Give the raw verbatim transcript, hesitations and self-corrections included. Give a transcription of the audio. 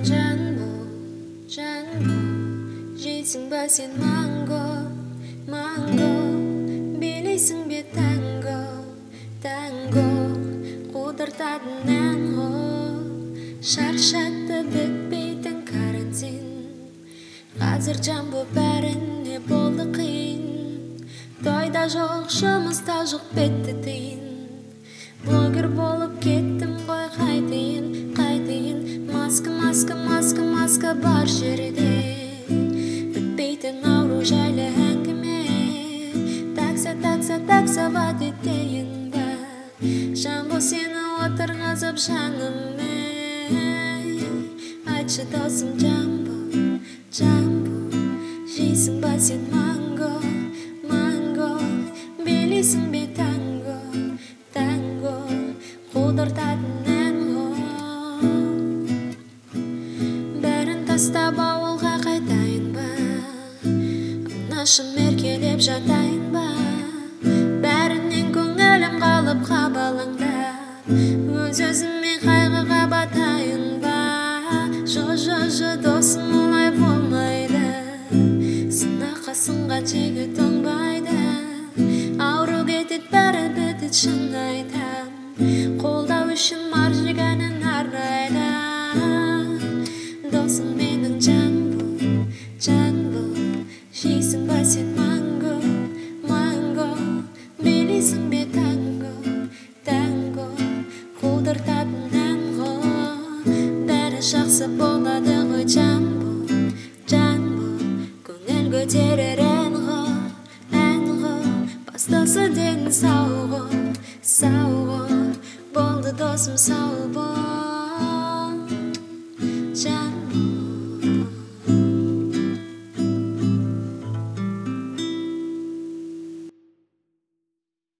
Janbo, janbo, jisung ba sen mango, mango, bilisung be tango, tango, kudar tadnan ho, şarşatta bitbeyten karantin, hazır janbo bәрін ne болды қиын, тойда жоқ жұмыста жоқ бетті тиын, блогер болып кеттім ғой қайтейін, қайтейін, маска, маска, маска, маска бар жерде, бітпейтін ауру жайлы әңгіме, такса, такса, такса бат етейін ба, Жанбо сені отырғызып жаныммен, айтшы досым Жанбо, Жанбо, жейсің ба сен манго, манго, билейсің бе танго, танго, қудыртатын ән ғой. Бәрін тастап ауылға қайтайын ба, анашым еркелеп жатайын ба, бәрінен көңілім қалып қабалаңдап, өз-өзіме қайғыға батайын ба, жо-жо-жо досым олай болмайды, сынаққа сынған жігіт оңбайды, ауру кетет бәрі бітет шын айтам, қолдау үшін бар жігәнін арнайды, досым менің Жанбо, Жанбо, жейсің ба сен манго, манго, билейсің бе танго, танго, қудыртатын ән ғой, бәрі жақсы болады ғой Жанбо, Жанбо, көңіл көтерер ән ғой, ән ғой, бастысы дені сау ғой, сау ғой, болды досым сау.